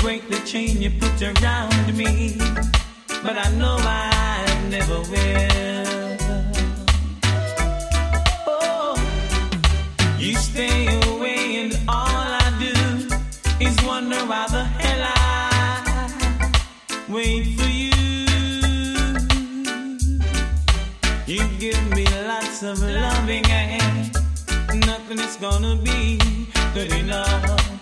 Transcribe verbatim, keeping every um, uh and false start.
break the chain you put around me, but I know I never will. Oh, you stay away and all I do is wonder why the hell I wait for you. You give me lots of loving and nothing is gonna be good enough.